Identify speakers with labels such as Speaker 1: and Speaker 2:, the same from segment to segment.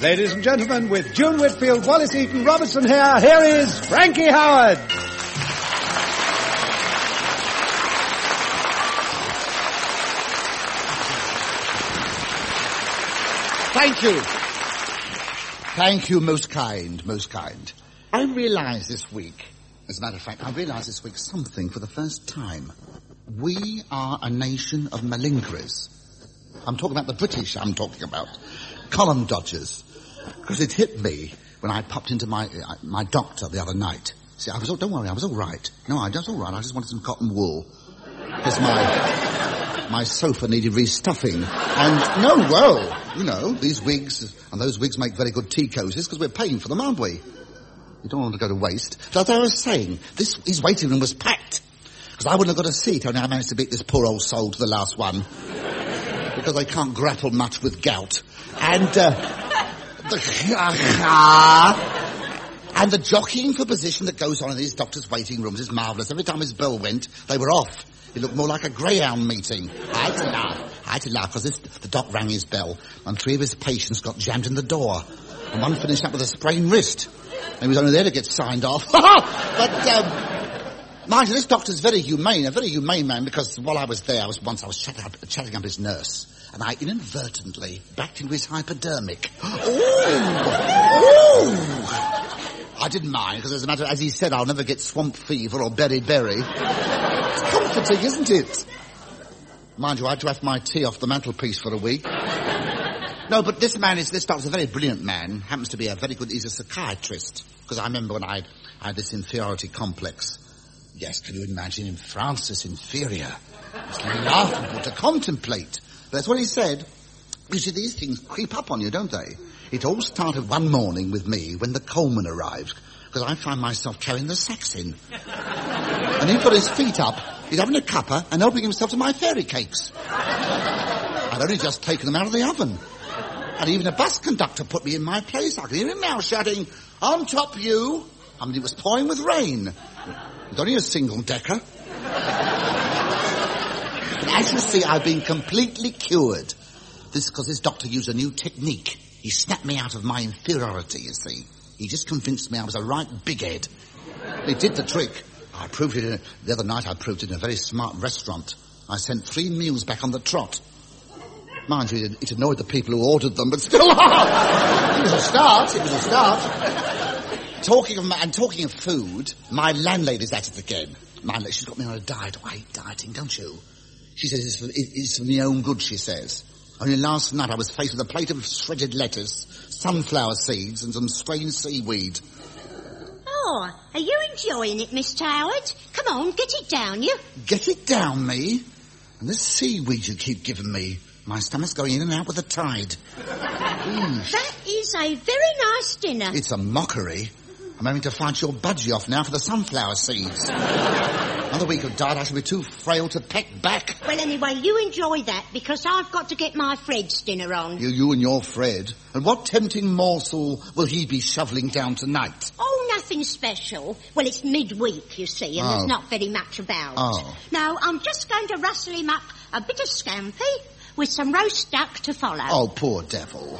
Speaker 1: Ladies and gentlemen, with June Whitfield, Wallace Eaton, Robertson here, here is Frankie Howerd.
Speaker 2: Thank you. Thank you, most kind, most kind. I realise this week, as a matter of fact, I realise this week something for the first time. We are a nation of malingerers. I'm talking about the British, I'm talking about. Column dodgers. Because it hit me when I popped into my doctor the other night. See, don't worry, I was all right. No, I was all right. I just wanted some cotton wool. Because my sofa needed restuffing. And, no, well, you know, these wigs, and those wigs make very good tea cozies because we're paying for them, aren't we? You don't want to go to waste. But as I was saying, his waiting room was packed. Because I wouldn't have got a seat, only I managed to beat this poor old soul to the last one. Because I can't grapple much with gout. And the jockeying for position that goes on in these doctors' waiting rooms is marvellous. Every time his bell went, they were off. It looked more like a greyhound meeting. I had to laugh, because the doc rang his bell, and 3 of his patients got jammed in the door, and one finished up with a sprained wrist. And he was only there to get signed off. But, mind you, this doctor's a very humane man, because while I was there, I was chatting up his nurse, and I inadvertently backed into his hypodermic. Ooh! I didn't mind, because as he said, I'll never get swamp fever or beriberi. It's comforting, isn't it? Mind you, I had to have my tea off the mantelpiece for a week. No, but this doctor's a very brilliant man. Happens to be he's a psychiatrist. Because I remember when I had this inferiority complex. Yes, can you imagine in France this inferior? It's laughable to contemplate. That's what he said. You see, these things creep up on you, don't they? It all started one morning with me when the coalman arrived, because I found myself carrying the sacks in. And he'd got his feet up, he's having a cuppa and helping himself to my fairy cakes. I'd only just taken them out of the oven. And even a bus conductor put me in my place. I could hear him now shouting, "On top, you!" I mean, it was pouring with rain. It was only a single-decker. But as you see, I've been completely cured. This because this doctor used a new technique. He snapped me out of my inferiority, you see. He just convinced me I was a right big head. He did the trick. I proved it the other night. I proved it in a very smart restaurant. I sent 3 meals back on the trot. Mind you, it annoyed the people who ordered them, but still, it was a start. Talking of food, my landlady's at it again. She's got me on a diet. I hate dieting, don't you? She says it's for my own good, she says. Only last night I was faced with a plate of shredded lettuce, sunflower seeds, and some strange seaweed.
Speaker 3: Oh, are you enjoying it, Mr. Howard? Come on, get it down, you.
Speaker 2: Get it down, me? And this seaweed you keep giving me, my stomach's going in and out with the tide.
Speaker 3: That is a very nice dinner.
Speaker 2: It's a mockery. I'm having to fight your budgie off now for the sunflower seeds. Another week of diet, I shall be too frail to peck back.
Speaker 3: Well, anyway, you enjoy that, because I've got to get my Fred's dinner on.
Speaker 2: You and your Fred. And what tempting morsel will he be shoveling down tonight?
Speaker 3: Oh, nothing special. Well, it's midweek, you see, and there's not very much about.
Speaker 2: Oh.
Speaker 3: Now, I'm just going to rustle him up a bit of scampi with some roast duck to follow.
Speaker 2: Oh, poor devil.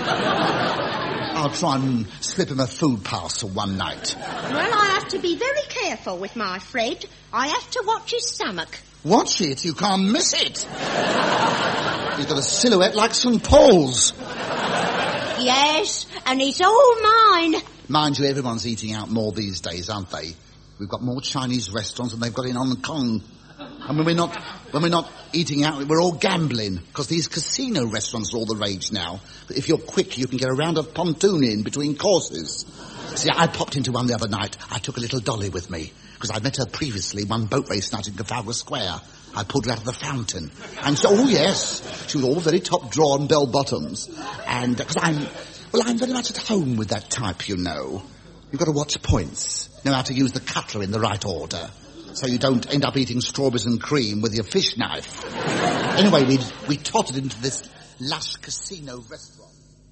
Speaker 2: I'll try and slip him a food parcel one night.
Speaker 3: Well, I have to be very careful with my Fred. I have to watch his stomach.
Speaker 2: Watch it? You can't miss it. He's got a silhouette like St. Paul's.
Speaker 3: Yes, and it's all mine.
Speaker 2: Mind you, everyone's eating out more these days, aren't they? We've got more Chinese restaurants than they've got in Hong Kong. And when we're not eating out, we're all gambling, because these casino restaurants are all the rage now. But if you're quick, you can get a round of pontoon in between courses. See, I popped into one the other night. I took a little dolly with me, because I'd met her previously one boat race night in Trafalgar Square. I pulled her out of the fountain. And so, oh yes, she was all very top drawn bell-bottoms. And, because I'm very much at home with that type, you know. You've got to watch points, know how to use the cutler in the right order, so you don't end up eating strawberries and cream with your fish knife. Anyway, we tottered into this lush casino restaurant.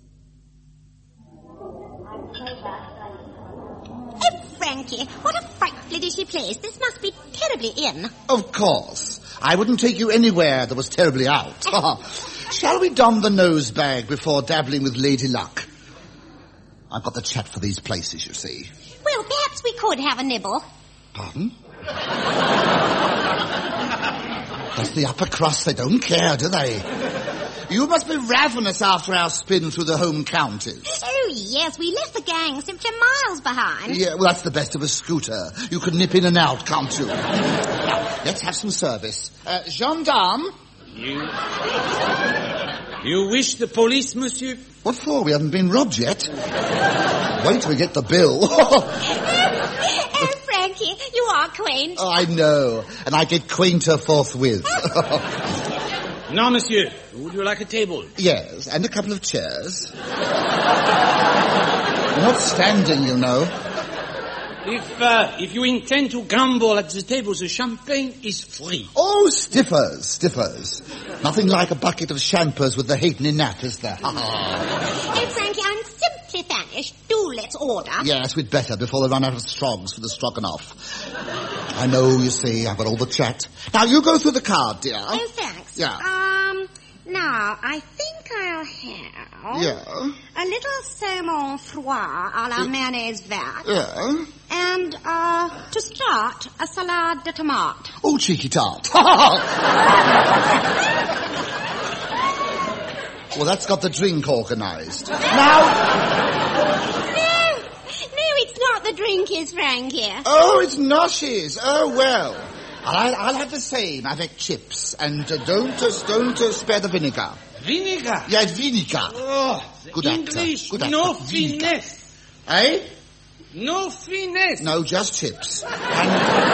Speaker 3: Oh, Frankie, what a frightfully dishy place. This must be terribly in.
Speaker 2: Of course. I wouldn't take you anywhere that was terribly out. Shall we don the nose bag before dabbling with Lady Luck? I've got the chat for these places, you see.
Speaker 3: Well, perhaps we could have a nibble.
Speaker 2: Pardon? That's the upper crust. They don't care, do they? You must be ravenous after our spin through the home counties.
Speaker 3: Oh, yes, we left the gang simply miles behind.
Speaker 2: Yeah, well, that's the best of a scooter. You can nip in and out, can't you? Now, let's have some service. Gendarme.
Speaker 4: You wish the police, monsieur?
Speaker 2: What for? We haven't been robbed yet. Wait till we get the bill.
Speaker 3: Oh, Frankie, you are quaint.
Speaker 2: Oh, I know. And I get quainter forthwith.
Speaker 4: No, monsieur. Would you like a table?
Speaker 2: Yes, and a couple of chairs. Not standing, you know.
Speaker 4: If you intend to gamble at the table, the champagne is free.
Speaker 2: Oh, stiffers. Nothing like a bucket of champers with the halfpenny nap, is there?
Speaker 3: Oh, Frankie, I'm simply famished. Do let's order.
Speaker 2: Yes, we'd better before they run out of strongs for the stroganoff. I know, you see, I've got all the chat. Now, you go through the card, dear.
Speaker 3: Oh, thanks.
Speaker 2: Yeah.
Speaker 3: Now, I think I'll have...
Speaker 2: Yeah.
Speaker 3: A little saumon froid à la mayonnaise verte.
Speaker 2: Yeah.
Speaker 3: And, to start, a salade de tomate.
Speaker 2: Oh, cheeky tart. Well, that's got the drink organised. Now...
Speaker 3: No, it's not the drink, is Frankie.
Speaker 2: Oh, it's noshes. Oh, well. I'll have the same avec chips. And don't spare the vinegar.
Speaker 4: Vinegar?
Speaker 2: Yeah, vinegar.
Speaker 4: Oh,
Speaker 2: Good
Speaker 4: English,
Speaker 2: actor. Good
Speaker 4: no
Speaker 2: actor. Vinegar.
Speaker 4: finesse.
Speaker 2: Eh?
Speaker 4: No finesse.
Speaker 2: No, just chips. And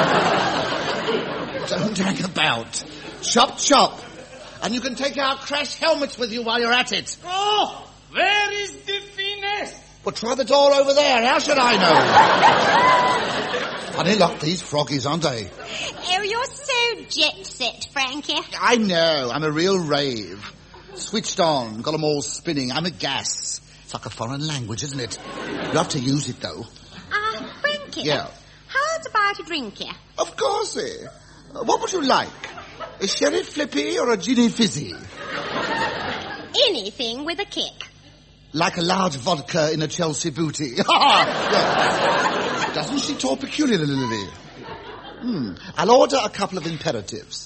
Speaker 2: don't hang about. Chop. And you can take our crash helmets with you while you're at it.
Speaker 4: Oh, where is the finesse?
Speaker 2: Well, try the door over there. How should I know? Funny luck, these froggies, aren't they?
Speaker 3: Oh, you're so jet-set, Frankie.
Speaker 2: I know. I'm a real rave. Switched on. Got them all spinning. I'm a gas. It's like a foreign language, isn't it? You have to use it, though.
Speaker 3: Frankie?
Speaker 2: Yeah.
Speaker 3: How's about a drink here?
Speaker 2: Of course, eh? What would you like? A sherry flippy or a ginny fizzy?
Speaker 3: Anything with a kick.
Speaker 2: Like a large vodka in a Chelsea booty. Yeah. Doesn't she talk peculiarly? I'll order a couple of imperatives.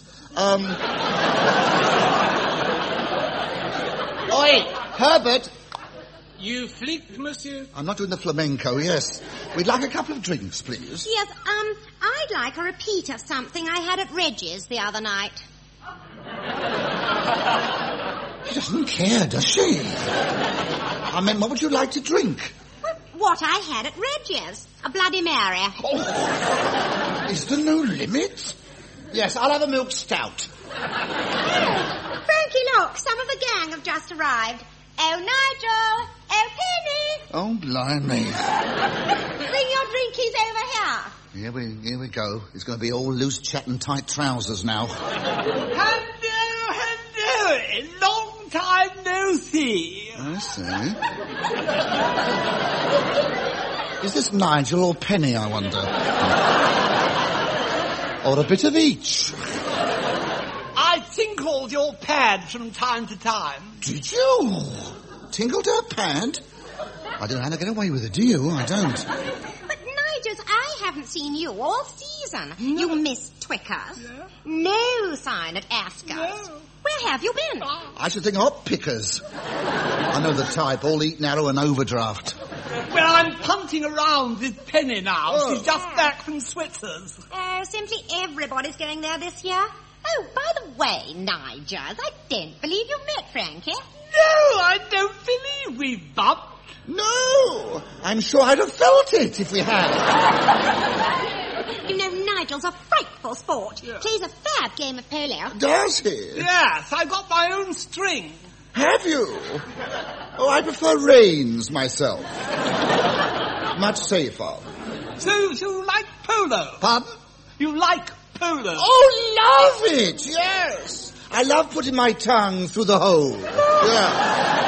Speaker 2: Oi, Herbert.
Speaker 4: You flicked, monsieur?
Speaker 2: I'm not doing the flamenco, yes. We'd like a couple of drinks, please.
Speaker 3: Yes, I'd like a repeat of something I had at Reggie's the other night.
Speaker 2: She doesn't care, does she? I mean, what would you like to drink?
Speaker 3: What I had at Reggie's. A Bloody Mary.
Speaker 2: Oh, is there no limit? Yes, I'll have a milk stout.
Speaker 3: Frankie, look, some of the gang have just arrived. Oh, Nigel! Oh, Penny!
Speaker 2: Oh, blimey.
Speaker 3: Bring your drinkies over here.
Speaker 2: Here we go. It's going to be all loose chat and tight trousers now.
Speaker 4: Hello. Long time no see.
Speaker 2: I see. Is this Nigel or Penny, I wonder? Or a bit of each?
Speaker 5: I tinkled your pad from time to time.
Speaker 2: Did you? Tingled her pad? I don't know how to get away with it, do you? I don't.
Speaker 3: But, Nigel, I haven't seen you all season. You missed Twickers.
Speaker 5: Yeah.
Speaker 3: No sign at Ascot.
Speaker 5: No.
Speaker 3: Where have you been?
Speaker 2: I should think hot pickers. I know the type, all eat narrow and overdraft.
Speaker 5: Well, I'm punting around with Penny now.
Speaker 2: Oh.
Speaker 5: She's just back from Switzer's.
Speaker 3: Oh, simply everybody's going there this year. Oh, by the way, Nigel, I don't believe you've met Frankie.
Speaker 5: No, I don't believe we've bumped.
Speaker 2: No! I'm sure I'd have felt it if we had.
Speaker 3: You know, Nigel's a frightful sport.
Speaker 5: Yeah.
Speaker 3: Plays a fab game of polo.
Speaker 2: Does he?
Speaker 5: Yes, I've got my own string.
Speaker 2: Have you? Oh, I prefer reins myself. Much safer.
Speaker 5: So you like polo?
Speaker 2: Pardon?
Speaker 5: You like polo?
Speaker 2: Oh, love it, yes. I love putting my tongue through the hole. Yeah.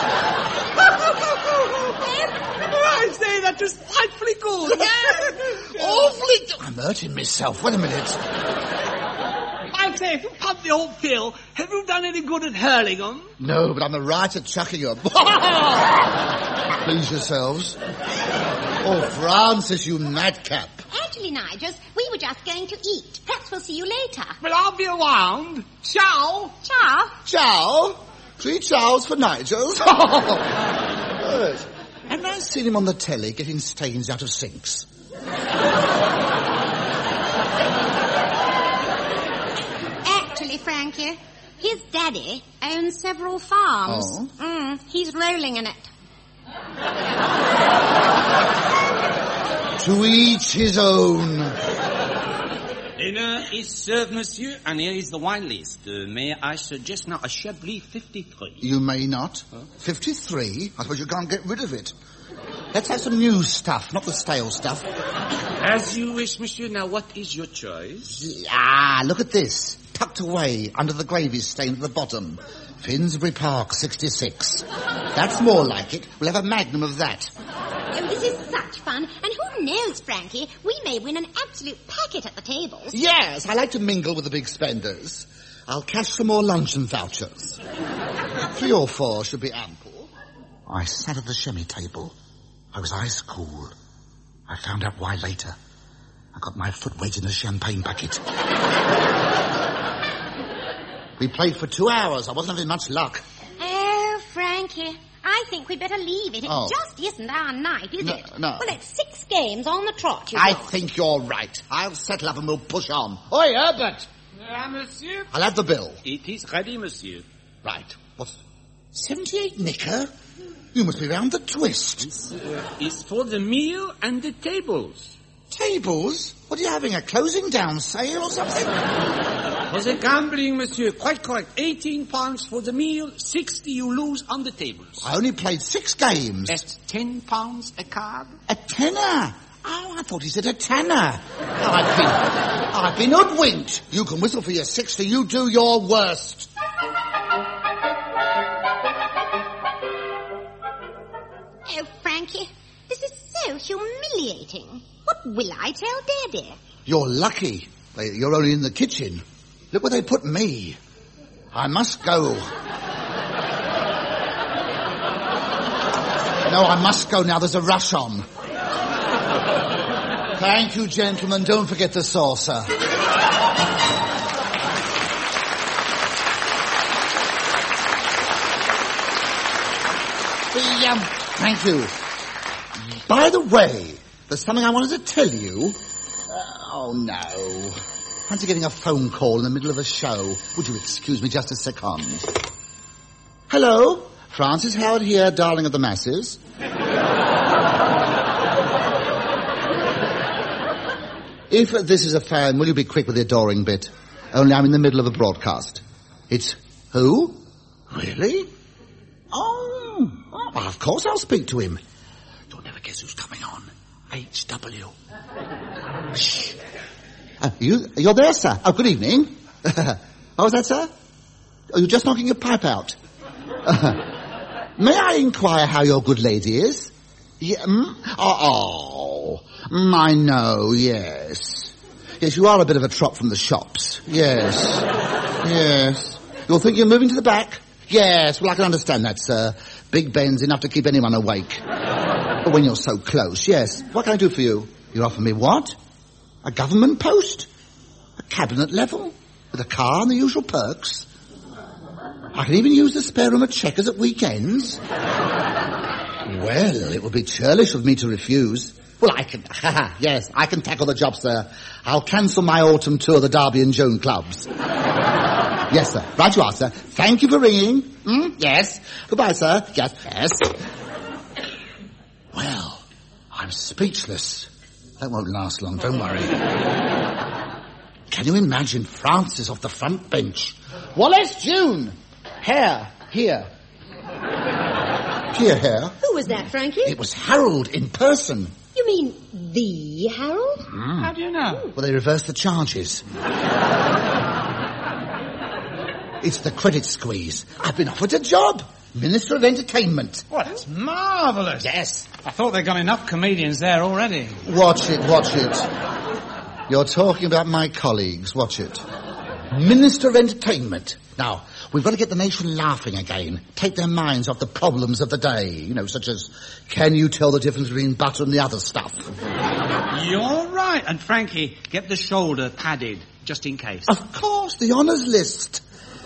Speaker 5: I say that was frightfully good.
Speaker 2: Awfully... I'm hurting myself. Wait a minute.
Speaker 5: My say, if you pump the old Phil, have you done any good at hurling 'em?
Speaker 2: No, but I'm the right at chucking them. Please yourselves. Oh, Francis, you madcap.
Speaker 3: Actually, Nigel, we were just going to eat. Perhaps we'll see you later.
Speaker 5: Well, I'll be around. Ciao.
Speaker 3: Ciao.
Speaker 2: Ciao. 3 chows for Nigel's. Good. Haven't I seen him on the telly getting stains out of sinks?
Speaker 3: Actually, Frankie, his daddy owns several farms.
Speaker 2: Oh?
Speaker 3: He's rolling in it.
Speaker 2: To each his own.
Speaker 4: Dinner is served, monsieur, and here is the wine list. May I suggest now a Chablis 53?
Speaker 2: You may not. 53? I suppose you can't get rid of it. Let's have some new stuff, not the stale stuff.
Speaker 4: As you wish, monsieur. Now, what is your choice?
Speaker 2: Ah, look at this. Tucked away under the gravy stain at the bottom. Finsbury Park, 66. That's more like it. We'll have a magnum of that.
Speaker 3: Oh, this is such fun. And who knows, Frankie, we may win an absolute packet at the tables.
Speaker 2: Yes, I like to mingle with the big spenders. I'll cash some more luncheon vouchers. 3 or 4 should be ample. I sat at the shemmy table. I was ice cool. I found out why later. I got my foot wedged in a champagne bucket. We played for 2 hours. I wasn't having much luck.
Speaker 3: Oh, Frankie, I think we'd better leave it. It
Speaker 2: Oh.
Speaker 3: just isn't our night, is it?
Speaker 2: No.
Speaker 3: Well, it's 6 games on the trot, you
Speaker 2: I
Speaker 3: know.
Speaker 2: think you're right. I'll settle up and we'll push on. Oi, Herbert!
Speaker 4: Monsieur?
Speaker 2: I'll have the bill.
Speaker 4: It is ready, monsieur.
Speaker 2: Right. What's 78 knicker? You must be round the twist.
Speaker 4: It's for the meal and the tables.
Speaker 2: Tables? What are you having, a closing down sale or something?
Speaker 4: For the gambling, monsieur, quite correct. 18 pounds for the meal, 60 you lose on the tables.
Speaker 2: I only played 6 games.
Speaker 4: That's 10 pounds a card.
Speaker 2: A tenner? Oh, I thought he said a tanner. I've been hoodwinked. You can whistle for your 60, you do your worst.
Speaker 3: Oh, Frankie, this is so humiliating. What will I tell Daddy?
Speaker 2: You're lucky. You're only in the kitchen. Look where they put me. I must go. No, I must go now. There's a rush on. Thank you, gentlemen. Don't forget the saucer. Thank you. By the way, there's something I wanted to tell you. Oh, no. Fancy getting a phone call in the middle of a show. Would you excuse me just a second? Hello? Francis Howard here, darling of the masses. If this is a fan, will you be quick with the adoring bit? Only I'm in the middle of a broadcast. It's who? Really? Oh, well, of course I'll speak to him. You'll never guess who's coming on. H.W. Shh. You're there, sir. Oh, good evening. What was that, sir? Oh, you're just knocking your pipe out. May I inquire how your good lady is? Yeah, I know, yes. Yes, you are a bit of a trot from the shops. Yes. Yes. You'll think you're moving to the back? Yes, well, I can understand that, sir. Big Ben's enough to keep anyone awake. But when you're so close, yes. What can I do for you? You offer me what? A government post? A cabinet level? With a car and the usual perks? I can even use the spare room at Chequers at weekends? Well, it would be churlish of me to refuse. Well, I can... yes, I can tackle the job, sir. I'll cancel my autumn tour of the Derby and Joan clubs. Yes, sir. Right you are, sir. Thank you for ringing. Yes. Goodbye, sir. Yes. Yes. Well, I'm speechless. That won't last long, don't worry. Can you imagine Francis off the front bench? Wallace June! Hare, here. Here.
Speaker 3: Who was that, Frankie?
Speaker 2: It was Harold in person.
Speaker 3: You mean the Harold?
Speaker 5: How do you know?
Speaker 2: Well, they reversed the charges. It's the credit squeeze. I've been offered a job. Minister of Entertainment.
Speaker 5: Well, that's marvellous.
Speaker 2: Yes.
Speaker 5: I thought they'd got enough comedians there already.
Speaker 2: Watch it. You're talking about my colleagues. Watch it. Minister of Entertainment. Now, we've got to get the nation laughing again. Take their minds off the problems of the day. You know, such as, can you tell the difference between butter and the other stuff?
Speaker 4: You're right. And Frankie, get the shoulder padded, just in case.
Speaker 2: Of course, the honours list.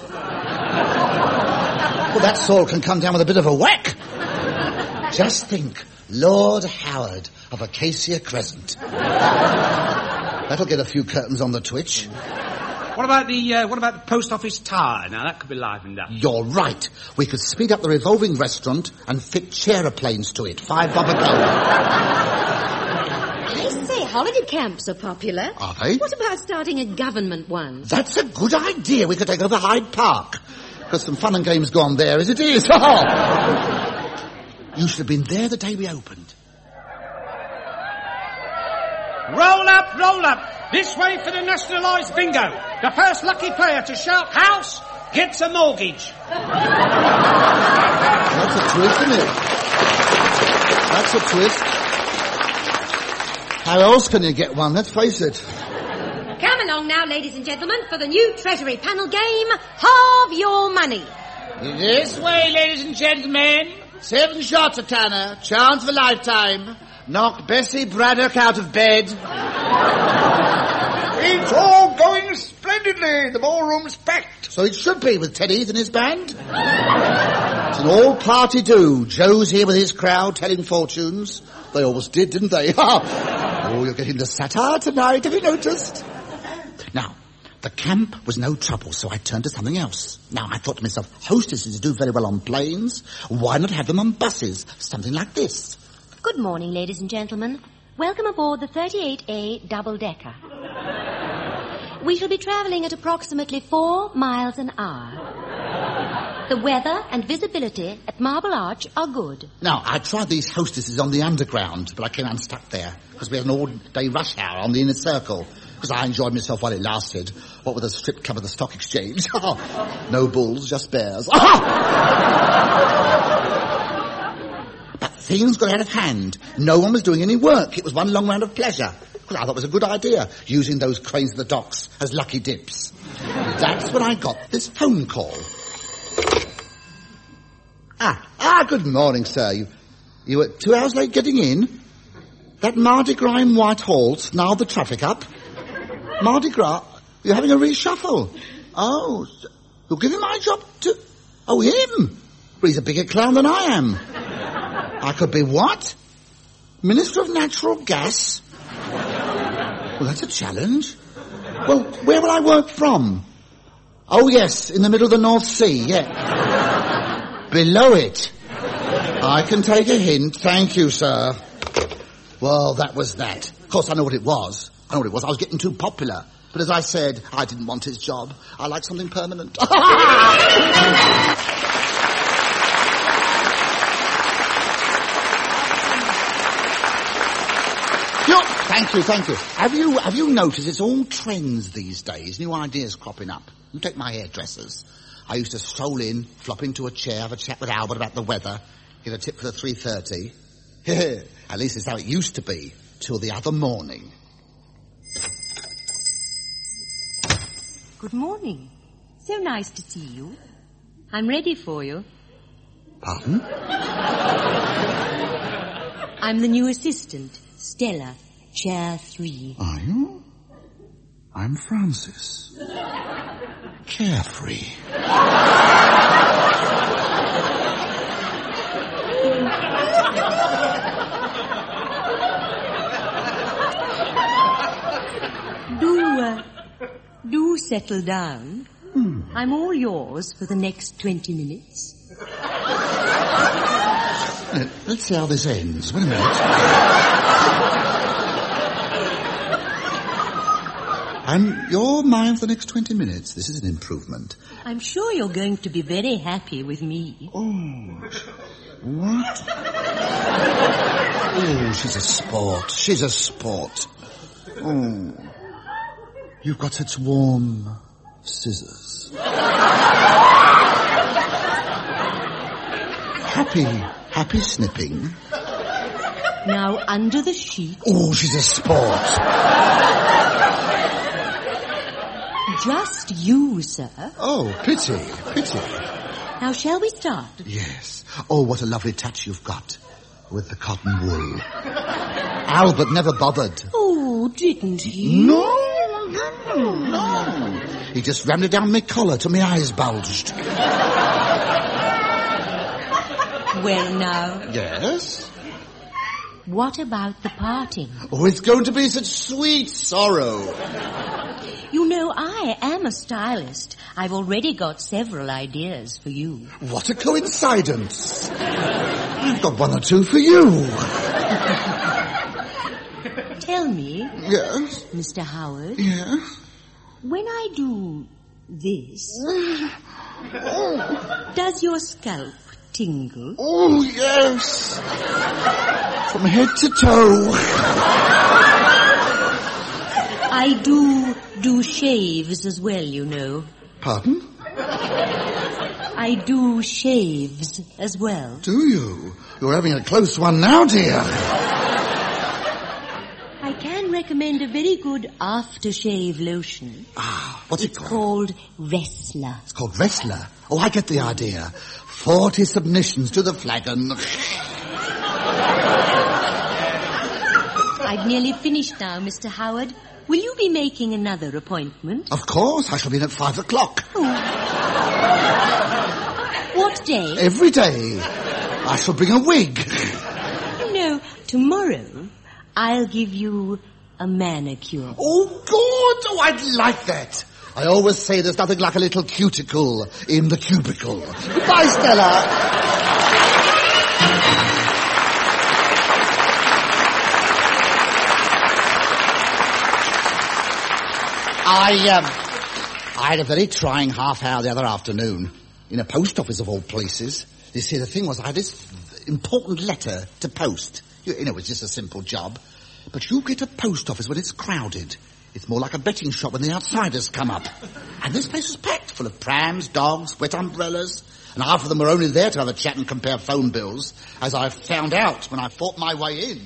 Speaker 2: Well, that sword can come down with a bit of a whack. Just think, Lord Howard of Acacia Crescent. That'll get a few curtains on the twitch.
Speaker 4: What about the post office tower? Now, that could be livened up.
Speaker 2: You're right. We could speed up the revolving restaurant and fit chair-planes to it. $5 a go.
Speaker 3: I say, holiday camps are popular.
Speaker 2: Are they?
Speaker 3: What about starting a government one?
Speaker 2: That's a good idea. We could take over Hyde Park. Because some fun and games go on there, as it is. You should have been there the day we opened.
Speaker 4: Roll up, roll up. This way for the nationalised bingo. The first lucky player to shout house gets a mortgage.
Speaker 2: That's a twist, isn't it? That's a twist. How else can you get one? Let's face it.
Speaker 3: Come along now, ladies and gentlemen, for the new Treasury panel game, Halve Your Money.
Speaker 5: This way, ladies and gentlemen. 7 shots a tanner. Chance of a lifetime. Knock Bessie Braddock out of bed.
Speaker 1: It's all going splendidly. The ballroom's packed.
Speaker 2: So it should be with Ted Heath and his band. It's an all-party do. Joe's here with his crowd telling fortunes. They always did, didn't they? Oh, you're getting the satire tonight. Have you noticed? Now, the camp was no trouble, so I turned to something else. Now, I thought to myself, hostesses do very well on planes. Why not have them on buses? Something like this.
Speaker 3: Good morning, ladies and gentlemen. Welcome aboard the 38A double-decker. We shall be travelling at approximately 4 miles an hour. The weather and visibility at Marble Arch are good.
Speaker 2: Now, I tried these hostesses on the underground, but I came unstuck there, because we had an all-day rush hour on the inner circle, because I enjoyed myself while it lasted, what with a strip club at the stock exchange. No bulls, just bears. But things got out of hand. No one was doing any work. It was one long round of pleasure. Because I thought it was a good idea, using those cranes at the docks as lucky dips. That's when I got this phone call. Good morning, sir. You were 2 hours late getting in? That Mardi Gras in Whitehall snarled the traffic up? Mardi Gras? You're having a reshuffle? Oh, you're giving my job to... Oh, him? Well, he's a bigger clown than I am. I could be what? Minister of Natural Gas? Well, that's a challenge. Well, where will I work from? Oh, yes, in the middle of the North Sea, yeah. Below it. I can take a hint. Thank you, sir. Well, that was that. Of course, I know what it was. I was getting too popular. But as I said, I didn't want his job. I like something permanent. Thank you. Have you noticed it's all trends these days, new ideas cropping up? You take my hairdressers. I used to stroll in, flop into a chair, have a chat with Albert about the weather, get a tip for the 3:30. At least it's how it used to be, till the other morning.
Speaker 6: Good morning. So nice to see you. I'm ready for you.
Speaker 2: Pardon?
Speaker 6: I'm the new assistant, Stella, chair 3.
Speaker 2: Are you? I'm Francis. Carefree.
Speaker 6: Do settle down. I'm all yours for the next 20 minutes.
Speaker 2: Let's see how this ends. Wait a minute. And you're mine for the next 20 minutes. This is an improvement.
Speaker 6: I'm sure you're going to be very happy with me.
Speaker 2: Oh, what? Oh, she's a sport. Oh, you've got such warm scissors. Happy snipping.
Speaker 6: Now under the sheet.
Speaker 2: Oh, she's a sport.
Speaker 6: Just you, sir.
Speaker 2: Oh, pity.
Speaker 6: Now, shall we start?
Speaker 2: Yes. Oh, what a lovely touch you've got with the cotton wool. Albert never bothered.
Speaker 6: Oh, didn't he?
Speaker 2: No. He just rammed it down my collar till my eyes bulged.
Speaker 6: Well, now,
Speaker 2: Yes?
Speaker 6: what about the parting?
Speaker 2: Oh, it's going to be such sweet sorrow.
Speaker 6: You know, I am a stylist. I've already got several ideas for you.
Speaker 2: What a coincidence. I've got one or two for you.
Speaker 6: Tell me,
Speaker 2: Yes?
Speaker 6: Mr. Howard,
Speaker 2: Yes?
Speaker 6: when I do this, does your scalp tingle?
Speaker 2: Oh, yes. From head to toe.
Speaker 6: I do shaves as well, you know.
Speaker 2: Pardon?
Speaker 6: I do shaves as well.
Speaker 2: Do you? You're having a close one now, dear.
Speaker 6: I can recommend a very good aftershave lotion.
Speaker 2: Ah, what's it
Speaker 6: It's
Speaker 2: called?
Speaker 6: called Wrestler.
Speaker 2: It's called Wrestler. Oh, I get the idea. 40 submissions to the flagon.
Speaker 6: I've nearly finished now, Mr. Howard. Will you be making another appointment?
Speaker 2: Of course, I shall be in at 5 o'clock.
Speaker 6: What day?
Speaker 2: Every day. I shall bring a wig.
Speaker 6: No, tomorrow I'll give you a manicure.
Speaker 2: Oh, good. Oh, I'd like that. I always say there's nothing like a little cuticle in the cubicle. Goodbye, Stella. I had a very trying half hour the other afternoon in a post office of all places. You see, the thing was, I had this important letter to post. You know, it's just a simple job. But you get a post office when it's crowded. It's more like a betting shop when the outsiders come up. And this place was packed full of prams, dogs, wet umbrellas. And half of them were only there to have a chat and compare phone bills, as I found out when I fought my way in.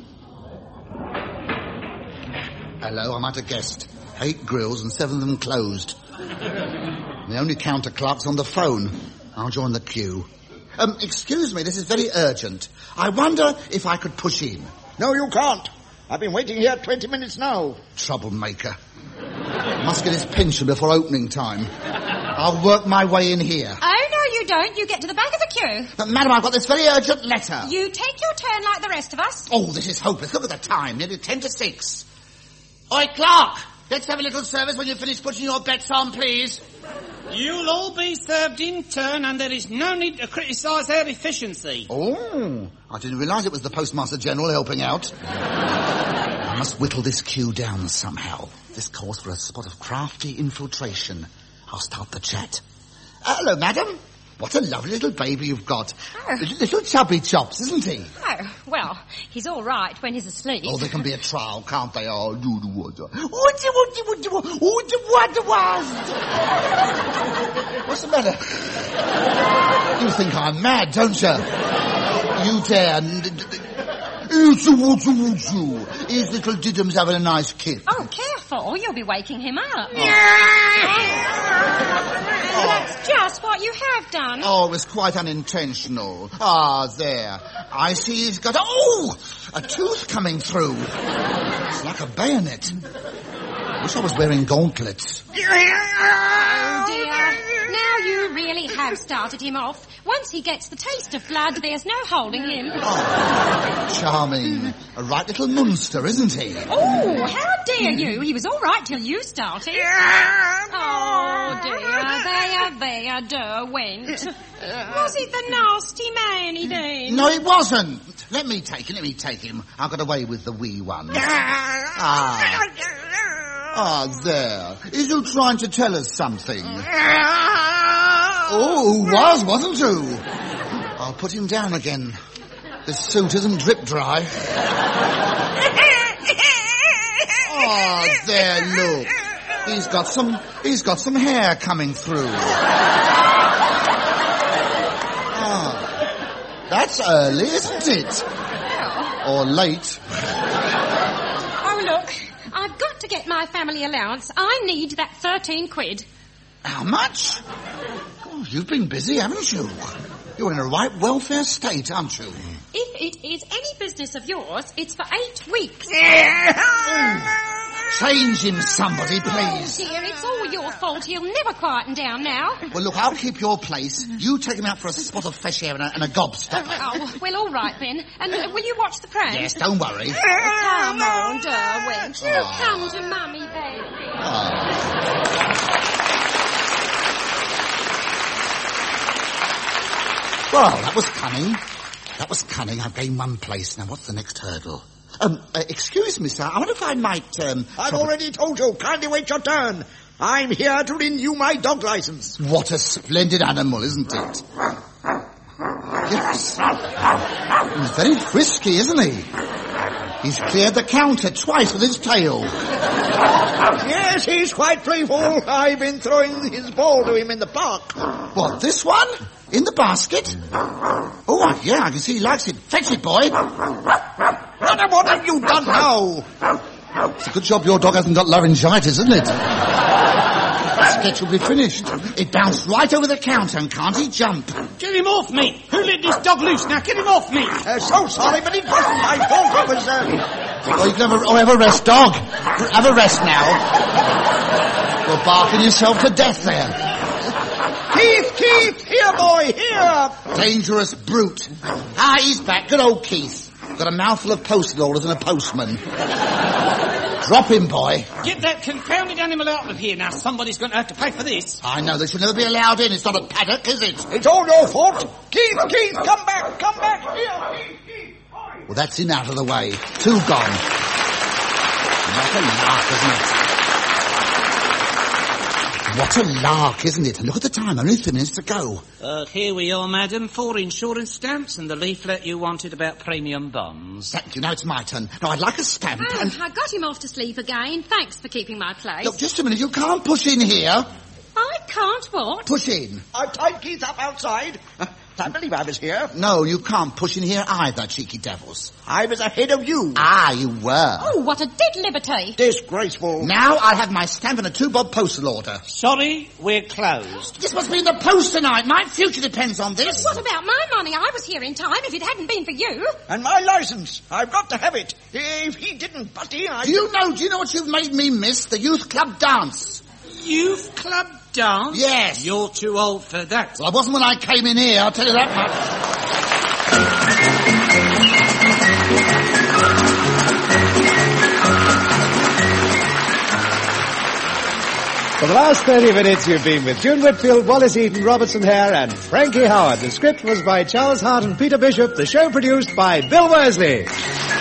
Speaker 2: Hello, I might have guessed. 8 grills and 7 of them closed. The only counter clerk's on the phone. I'll join the queue. Excuse me, this is very urgent. I wonder if I could push in.
Speaker 5: No, you can't. I've been waiting here 20 minutes now.
Speaker 2: Troublemaker. Must get his pension before opening time. I'll work my way in here.
Speaker 7: Oh, no, you don't. You get to the back of the queue.
Speaker 2: Madam, I've got this very urgent letter.
Speaker 7: You take your turn like the rest of us.
Speaker 2: Oh, this is hopeless. Look at the time. Nearly 10 to 6. Oi, Clark! Let's have a little service when you finish putting your bets on, please.
Speaker 4: You'll all be served in turn, and there is no need to criticise their efficiency.
Speaker 2: Oh, I didn't realise it was the Postmaster General helping out. I must whittle this queue down somehow. This calls for a spot of crafty infiltration. I'll start the chat. Hello, madam. What a lovely little baby you've got.
Speaker 7: Oh.
Speaker 2: Little chubby chops, isn't he?
Speaker 7: Oh, well, he's all right when he's asleep.
Speaker 2: Oh, there can be a trial, can't they? Oh, do the water. What's the matter? You think I'm mad, don't you? You dare... His little Didum's having a nice kip.
Speaker 7: Oh, careful. You'll be waking him up.
Speaker 2: Oh.
Speaker 7: That's just what you have done.
Speaker 2: Oh, it was quite unintentional. Ah, there. I see he's got... Oh! A tooth coming through. It's like a bayonet. Wish I was wearing gauntlets.
Speaker 7: Oh, dear. Now you really have started him off. Once he gets the taste of blood, there's no holding him.
Speaker 2: Oh, charming. A right little monster, isn't he?
Speaker 7: Oh, how dare you? He was all right till you started. Oh, dear. There, Derwent. Was it the nasty man he did?
Speaker 2: No, it wasn't. Let me take him. I got away with the wee one. Ah, there. Is you trying to tell us something? Oh, wasn't you? I'll put him down again. This suit isn't drip dry. Oh, there, look. He's got some hair coming through. Ah, that's early, isn't it? Or late.
Speaker 7: Oh, look. I've got to get my my family allowance. I need that 13 quid.
Speaker 2: How much? Oh, you've been busy, haven't you? You're in a right welfare state, aren't you?
Speaker 7: If it is any business of yours, it's for 8 weeks.
Speaker 2: Change him, somebody, please.
Speaker 7: Oh, dear, it's all your fault. He'll never quieten down now.
Speaker 2: Well, look, I'll keep your place. You take him out for a spot of fresh air and a gobstopper.
Speaker 7: Oh, well, all right, then. And will you watch the pram?
Speaker 2: Yes, don't worry.
Speaker 7: Come on, Derwent. You come to Mummy, baby.
Speaker 2: Well, that was cunning. That was cunning. I've gained one place. Now, what's the next hurdle? Excuse me, sir. I wonder if I might,
Speaker 1: I've already told you. Kindly wait your turn. I'm here to renew my dog license.
Speaker 2: What a splendid animal, isn't it? Yes. He's very frisky, isn't he? He's cleared the counter twice with his tail.
Speaker 1: Yes, he's quite playful. I've been throwing his ball to him in the park.
Speaker 2: What, this one? In the basket? Oh, yeah, I can see he likes it. Fetch it, boy.
Speaker 1: What have you done now?
Speaker 2: It's a good job your dog hasn't got laryngitis, isn't it? The sketch will be finished. It bounced right over the counter, and can't he jump?
Speaker 4: Get him off me! Who let this dog loose? Now get him off me!
Speaker 1: So sorry, but it wasn't my fault. It was,
Speaker 2: Oh, you can have a rest, dog. Have a rest now. You're barking yourself to death there.
Speaker 1: Keith, here, boy, here.
Speaker 2: Dangerous brute. Ah, he's back. Good old Keith. Got a mouthful of postal orders and a postman. Drop him, boy.
Speaker 4: Get that confounded animal out of here now. Somebody's going to have to pay for this.
Speaker 2: I know, they should never be allowed in. It's not a paddock, is it?
Speaker 1: It's all your fault. Keith, come back. Here, Keith.
Speaker 2: Well, that's him out of the way. 2 gone. What a lark, isn't it? What a lark, isn't it? And look at the time, only 3 minutes to go.
Speaker 4: Here we are, madam. 4 insurance stamps and the leaflet you wanted about premium bonds.
Speaker 2: Thank you. Now it's my turn. Now, I'd like a stamp and...
Speaker 7: I got him off to sleep again. Thanks for keeping my place.
Speaker 2: Look, just a minute. You can't push in here.
Speaker 7: I can't what?
Speaker 2: Push in.
Speaker 1: I've tied Keith up outside. I believe I was here.
Speaker 2: No, you can't push in here either, cheeky devils.
Speaker 1: I was ahead of you.
Speaker 2: Ah, you were.
Speaker 7: Oh, what a dead liberty.
Speaker 1: Disgraceful.
Speaker 2: Now I'll have my stamp and a 2-bob postal order.
Speaker 4: Sorry, we're closed.
Speaker 2: This must be in the post tonight. My future depends on this.
Speaker 7: What about my money? I was here in time if it hadn't been for you.
Speaker 1: And my license. I've got to have it. If he didn't butt in,
Speaker 2: Do you know what you've made me miss? The youth club dance.
Speaker 4: Youth club dance?
Speaker 2: Yes.
Speaker 4: You're too old for that.
Speaker 2: Well, I wasn't when I came in here, I'll tell you that much.
Speaker 1: For the last 30 minutes, you've been with June Whitfield, Wallace Eaton, Robertson Hare, and Frankie Howard. The script was by Charles Hart and Peter Bishop. The show produced by Bill Worsley.